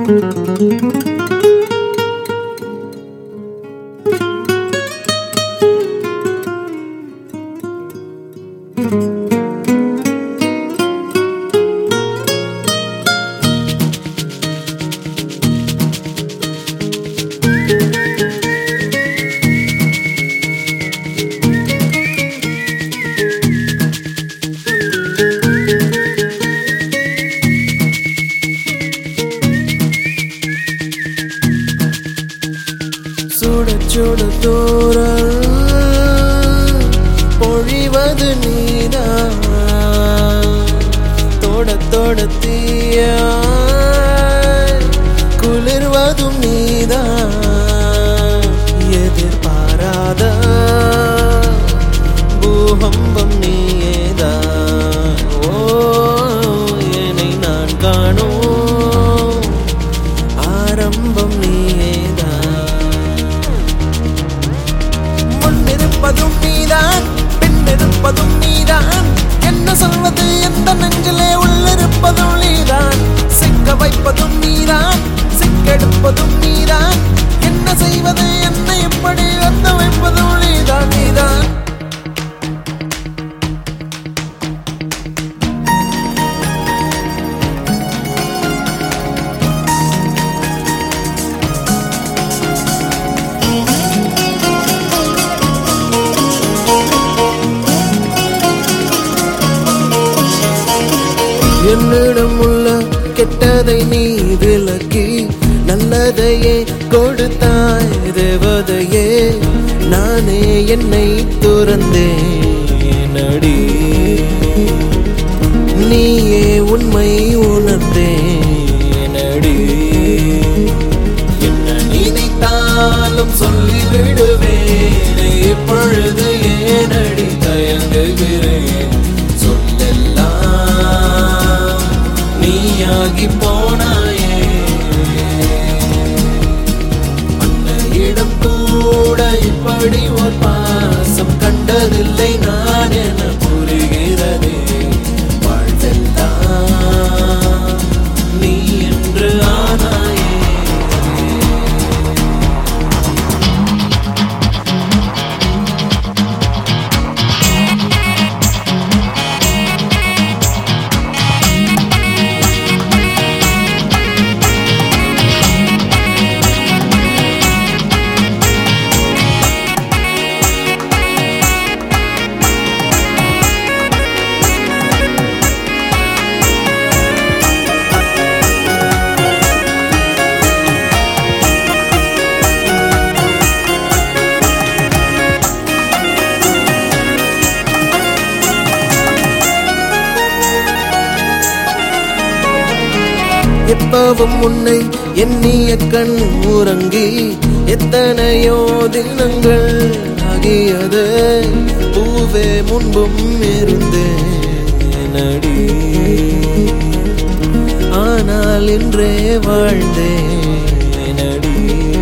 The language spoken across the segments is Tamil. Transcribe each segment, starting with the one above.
சுட தூரல் பொழிவது நீதான், தொட தீயா குளிர்வதும் நீதான். எதிர்பாராத பூகம்பம் நீயேதான். ஓ, என்னை நான் காணும் ஆரம்பம் நீயேதான். முன்னிருப்பதும் நீதான், பின்னிருப்பதும் நீதான். என்ன சொல்வது எந்த நெஞ்சிலே உள்ளிருப்பதும் நீதான். சிக்க வைப்பதும் நீதான், சிக்கெடுப்பதும் நீதான். என்ன செய்வது என்னை எப்படி வந்து வைப்பதும் நீதான். நீதான் என்னிடம் உள்ள கெட்டதை நீ விலக்கி நல்லதையே கொடுத்தாய் தேவதையே. நானே என்னை துறந்தேன் அடி, நீயே உண்மை உணர்ந்தேன் அடி. என்ன நினைத்தாலும் சொல்லிவிடுவேன், இப்பொழுது ஏனடி தயங்குகிறேன். நீயாகி போனாயே, அன்னையிடம் கூட இப்படி ஒரு பாசம் கண்டதில்லை நான் என புரிகிறதே. வாழ்வெல்லாம் நீ என்று ஆனாயே. எப்பவும் உன்னை எண்ணிய கண் உறங்கி எத்தனையோ தினங்கள் ஆகியது. பூவே முன்பும் இருந்தேன் அடி, ஆனால் இன்றே வாழ்ந்தேன் அடி.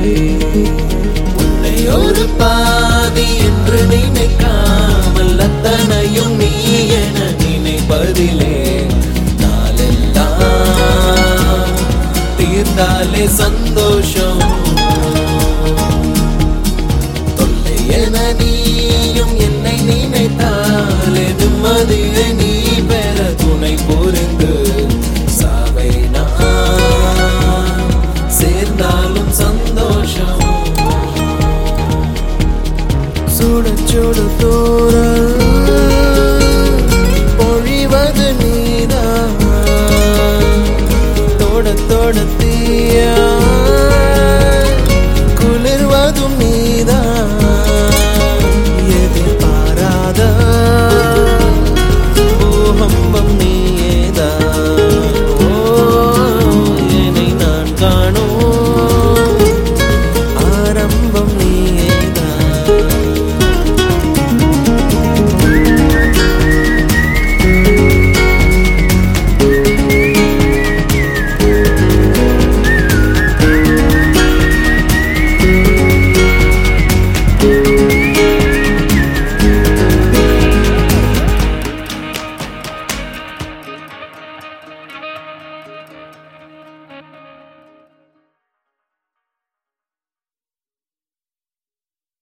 உன்னை ஒரு பாதி என்று நினைக்காமல் அத்தனையும் நீ என நினைப்பதிலே தீர்ந்தாலே சந்தோஷம்.